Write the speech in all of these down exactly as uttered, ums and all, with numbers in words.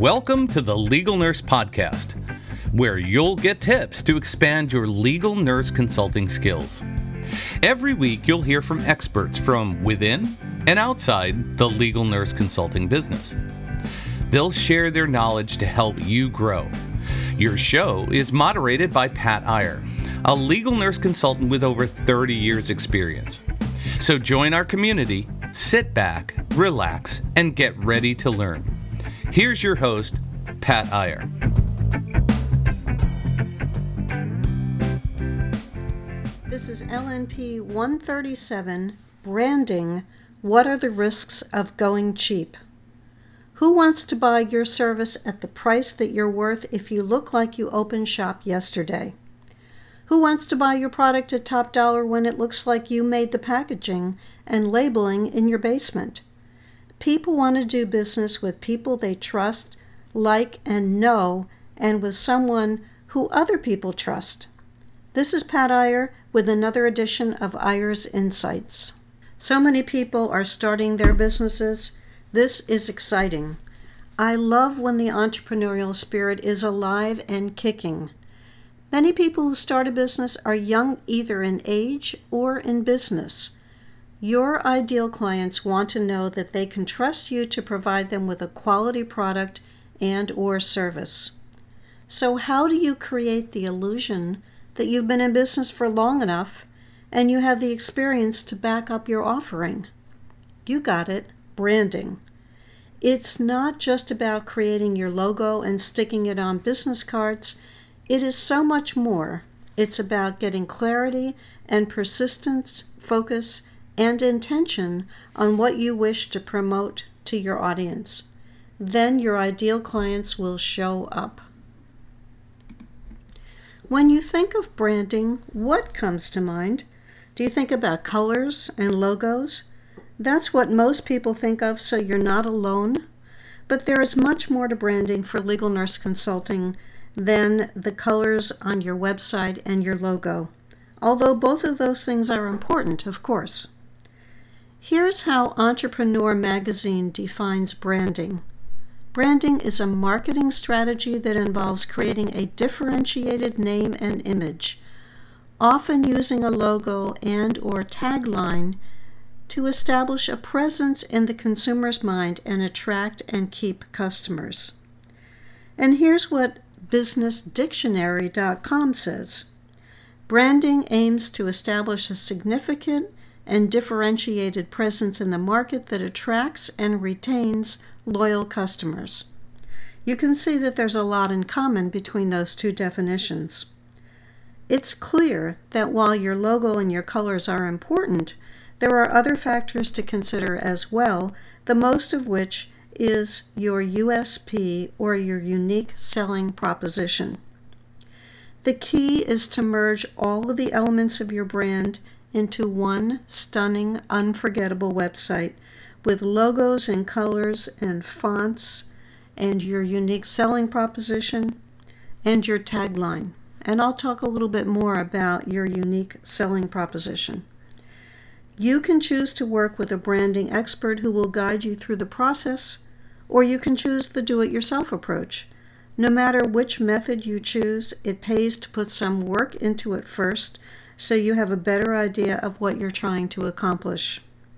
Welcome to the Legal Nurse Podcast, where you'll get tips to expand your legal nurse consulting skills. Every week, you'll hear from experts from within and outside the legal nurse consulting business. They'll share their knowledge to help you grow. Your show is moderated by Pat Iyer, a legal nurse consultant with over thirty years experience. So join our community, sit back, relax, and get ready to learn. Here's your host, Pat Iyer. This is L N P one thirty-seven, Branding, What Are the Risks of Going Cheap? Who wants to buy your service at the price that you're worth if you look like you opened shop yesterday? Who wants to buy your product at top dollar when it looks like you made the packaging and labeling in your basement? People want to do business with people they trust, like, and know, and with someone who other people trust. This is Pat Iyer with another edition of Iyer's Insights. So many people are starting their businesses. This is exciting. I love when the entrepreneurial spirit is alive and kicking. Many people who start a business are young either in age or in business. Your ideal clients want to know that they can trust you to provide them with a quality product and or service. So how do you create the illusion that you've been in business for long enough and you have the experience to back up your offering? You got it, branding. It's not just about creating your logo and sticking it on business cards. It is so much more. It's about getting clarity and persistence, focus, and intention on what you wish to promote to your audience. Then your ideal clients will show up. When you think of branding, what comes to mind? Do you think about colors and logos? That's what most people think of, so you're not alone. But there is much more to branding for legal nurse consulting than the colors on your website and your logo, although both of those things are important, of course. Here's how Entrepreneur Magazine defines branding. Branding is a marketing strategy that involves creating a differentiated name and image, often using a logo and or tagline to establish a presence in the consumer's mind and attract and keep customers. And here's what business dictionary dot com says. Branding aims to establish a significant and differentiated presence in the market that attracts and retains loyal customers. You can see that there's a lot in common between those two definitions. It's clear that while your logo and your colors are important, there are other factors to consider as well, the most of which is your U S P or your unique selling proposition. The key is to merge all of the elements of your brand into one stunning, unforgettable website with logos and colors and fonts and your unique selling proposition and your tagline. And I'll talk a little bit more about your unique selling proposition. You can choose to work with a branding expert who will guide you through the process, or you can choose the do-it-yourself approach. No matter which method you choose, it pays to put some work into it first so you have a better idea of what you're trying to accomplish.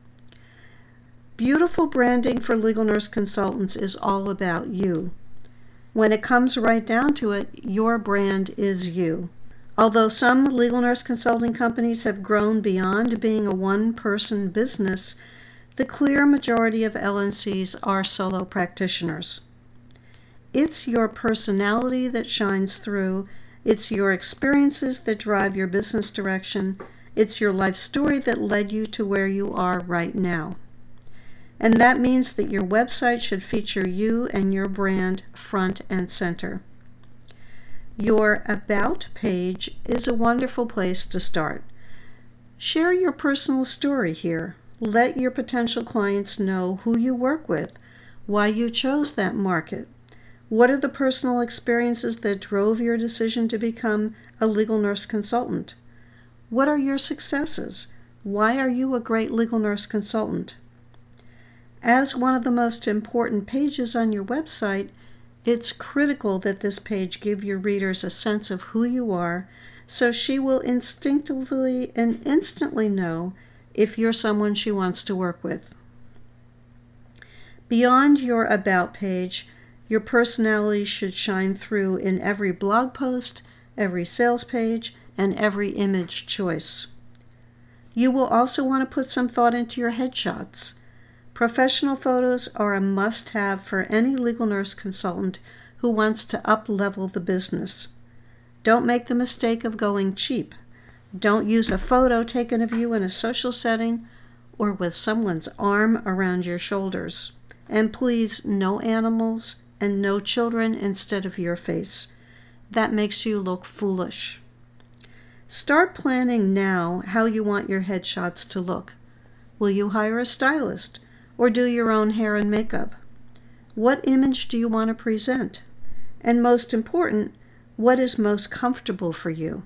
Beautiful branding for legal nurse consultants is all about you. When it comes right down to it, your brand is you. Although some legal nurse consulting companies have grown beyond being a one-person business, the clear majority of L N Cs are solo practitioners. It's your personality that shines through. It's your experiences that drive your business direction. It's your life story that led you to where you are right now. And that means that your website should feature you and your brand front and center. Your About page is a wonderful place to start. Share your personal story here. Let your potential clients know who you work with, why you chose that market. What are the personal experiences that drove your decision to become a legal nurse consultant? What are your successes? Why are you a great legal nurse consultant? As one of the most important pages on your website, It's critical that this page give your readers a sense of who you are, so she will instinctively and instantly know if you're someone she wants to work with. Beyond your About page, your personality should shine through in every blog post, every sales page, and every image choice. You will also want to put some thought into your headshots. Professional photos are a must-have for any legal nurse consultant who wants to up-level the business. Don't make the mistake of going cheap. Don't use a photo taken of you in a social setting or with someone's arm around your shoulders. And please, no animals and no children instead of your face. That makes you look foolish. Start planning now how you want your headshots to look. Will you hire a stylist or do your own hair and makeup? What image do you want to present? And most important, what is most comfortable for you?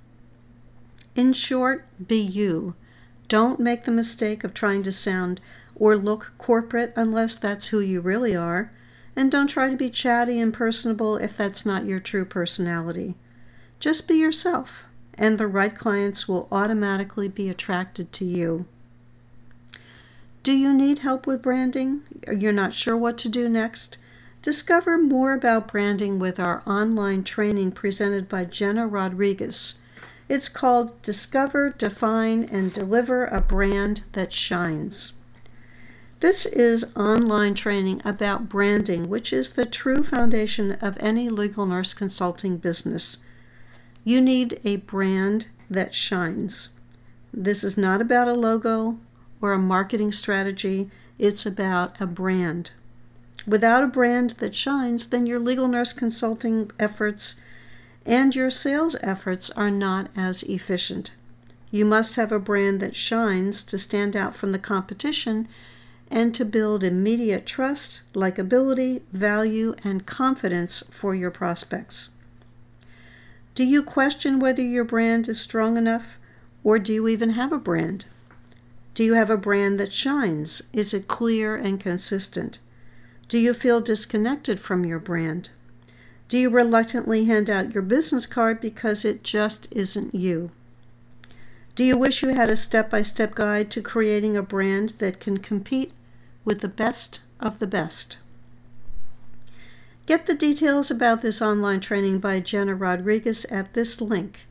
In short, be you. Don't make the mistake of trying to sound or look corporate unless that's who you really are. And don't try to be chatty and personable if that's not your true personality. Just be yourself, and the right clients will automatically be attracted to you. Do you need help with branding? You're not sure what to do next? Discover more about branding with our online training presented by Jenna Rodriguez. It's called Discover, Define, and Deliver a Brand That Shines. This is online training about branding, which is the true foundation of any legal nurse consulting business. You need a brand that shines. This is not about a logo or a marketing strategy. It's about a brand. Without a brand that shines, then your legal nurse consulting efforts and your sales efforts are not as efficient. You must have a brand that shines to stand out from the competition and to build immediate trust, likability, value, and confidence for your prospects. Do you question whether your brand is strong enough, or do you even have a brand? Do you have a brand that shines? Is it clear and consistent? Do you feel disconnected from your brand? Do you reluctantly hand out your business card because it just isn't you? Do you wish you had a step-by-step guide to creating a brand that can compete with the best of the best? Get the details about this online training by Jenna Rodriguez at this link,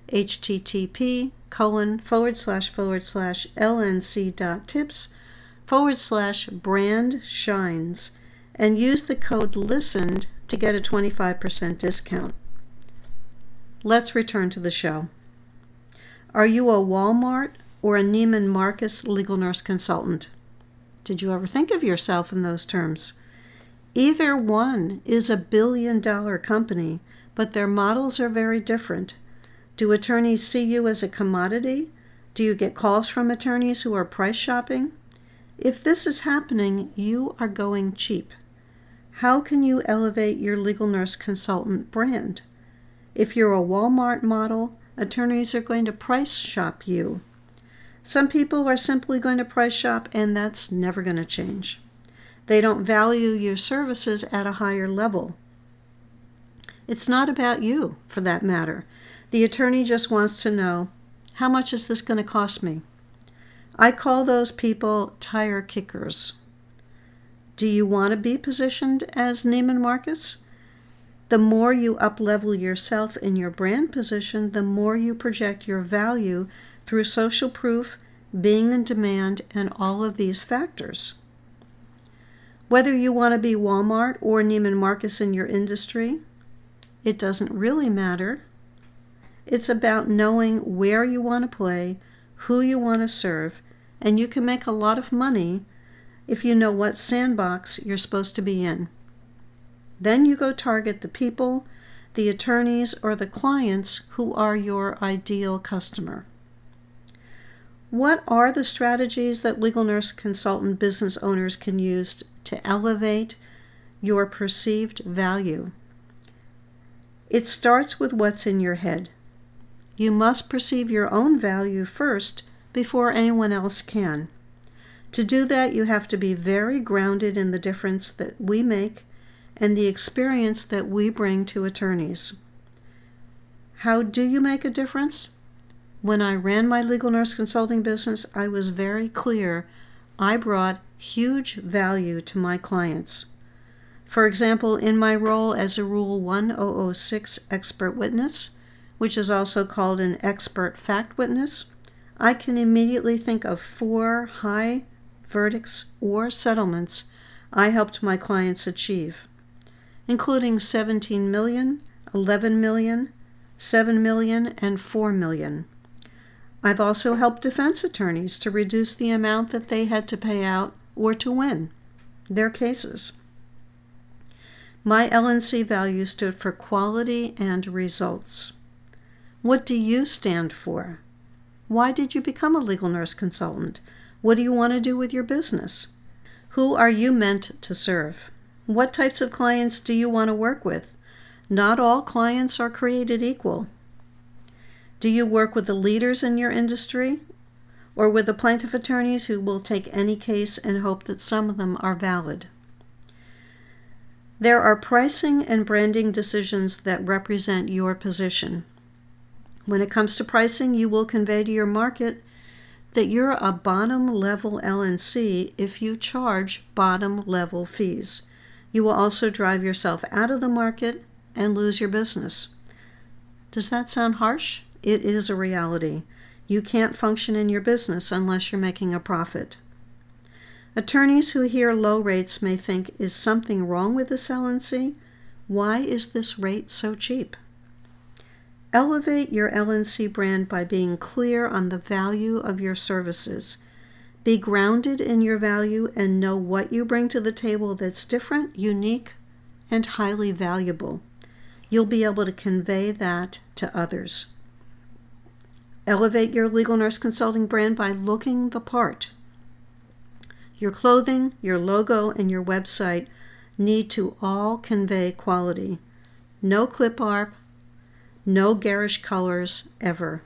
http colon forward slash forward slash lnc.tips forward slash brand shines, and use the code LISTENED to get a twenty-five percent discount. Let's return to the show. Are you a Walmart or a Neiman Marcus legal nurse consultant? Did you ever think of yourself in those terms? Either one is a billion-dollar company, but their models are very different. Do attorneys see you as a commodity? Do you get calls from attorneys who are price shopping? If this is happening, you are going cheap. How can you elevate your legal nurse consultant brand? If you're a Walmart model, attorneys are going to price shop you. Some people are simply going to price shop, and that's never going to change. They don't value your services at a higher level. It's not about you, for that matter. The attorney just wants to know, how much is this going to cost me? I call those people tire kickers. Do you want to be positioned as Neiman Marcus? The more you up-level yourself in your brand position, the more you project your value through social proof, being in demand, and all of these factors. Whether you want to be Walmart or Neiman Marcus in your industry, it doesn't really matter. It's about knowing where you want to play, who you want to serve, and you can make a lot of money if you know what sandbox you're supposed to be in. Then you go target the people, the attorneys, or the clients who are your ideal customer. What are the strategies that legal nurse consultant business owners can use to elevate your perceived value? It starts with what's in your head. You must perceive your own value first before anyone else can. To do that, you have to be very grounded in the difference that we make and the experience that we bring to attorneys. How do you make a difference? When I ran my legal nurse consulting business, I was very clear I brought huge value to my clients. For example, in my role as a Rule one thousand six expert witness, which is also called an expert fact witness, I can immediately think of four high verdicts or settlements I helped my clients achieve, including seventeen million dollars, eleven million dollars, seven million dollars, and four million dollars. I've also helped defense attorneys to reduce the amount that they had to pay out or to win their cases. My L N C value stood for quality and results. What do you stand for? Why did you become a legal nurse consultant? What do you want to do with your business? Who are you meant to serve? What types of clients do you want to work with? Not all clients are created equal. Do you work with the leaders in your industry, or with the plaintiff attorneys who will take any case and hope that some of them are valid? There are pricing and branding decisions that represent your position. When it comes to pricing, you will convey to your market that you're a bottom-level L N C if you charge bottom-level fees. You will also drive yourself out of the market and lose your business. Does that sound harsh? It is a reality. You can't function in your business unless you're making a profit. Attorneys who hear low rates may think, is something wrong with this L N C? Why is this rate so cheap? Elevate your L N C brand by being clear on the value of your services. Be grounded in your value and know what you bring to the table that's different, unique, and highly valuable. You'll be able to convey that to others. Elevate your legal nurse consulting brand by looking the part. Your clothing, your logo, and your website need to all convey quality. No clip art, no garish colors, ever.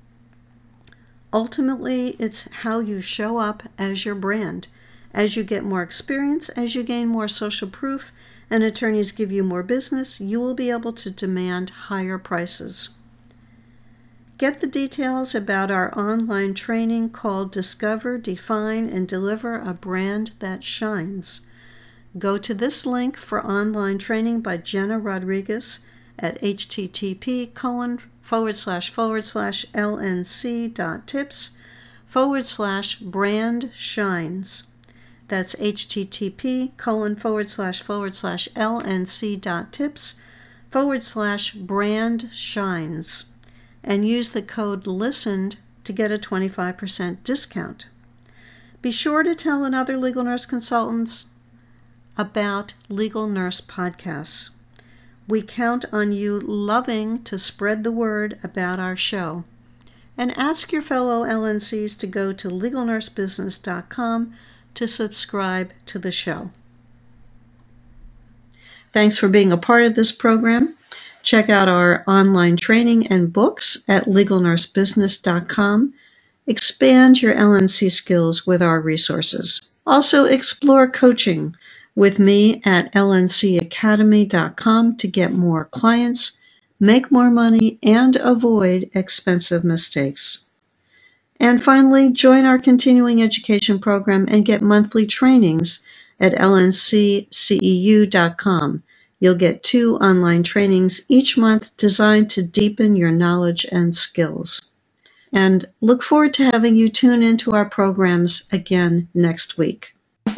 Ultimately, it's how you show up as your brand. As you get more experience, as you gain more social proof, and attorneys give you more business, you will be able to demand higher prices. Get the details about our online training called Discover, Define, and Deliver a Brand That Shines. Go to this link for online training by Jenna Rodriguez at http colon forward slash forward slash lnc dot tips forward slash brand shines. That's http colon forward slash forward slash lnc dot tips forward slash brand shines. And use the code LISTENED to get a twenty-five percent discount. Be sure to tell another legal nurse consultants about Legal Nurse Podcasts. We count on you loving to spread the word about our show. And ask your fellow L N Cs to go to legal nurse business dot com to subscribe to the show. Thanks for being a part of this program. Check out our online training and books at legal nurse business dot com. Expand your L N C skills with our resources. Also, explore coaching with me at L N C academy dot com to get more clients, make more money, and avoid expensive mistakes. And finally, join our continuing education program and get monthly trainings at L N C C E U dot com. You'll get two online trainings each month designed to deepen your knowledge and skills. And look forward to having you tune into our programs again next week.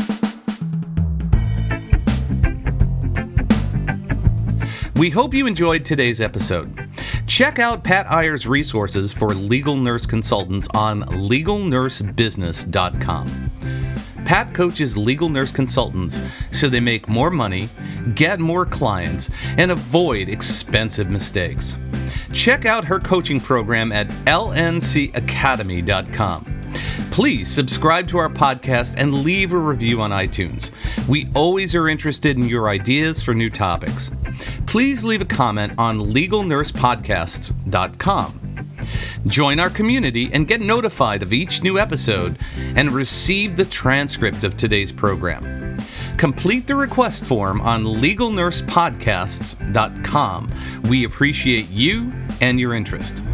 We hope you enjoyed today's episode. Check out Pat Iyer's resources for legal nurse consultants on legal nurse business dot com. Pat coaches legal nurse consultants so they make more money, get more clients, and avoid expensive mistakes. Check out her coaching program at L N C academy dot com. Please subscribe to our podcast and leave a review on iTunes. We always are interested in your ideas for new topics. Please leave a comment on legal nurse podcasts dot com. Join our community and get notified of each new episode and receive the transcript of today's program. Complete the request form on legal nurse podcasts dot com. We appreciate you and your interest.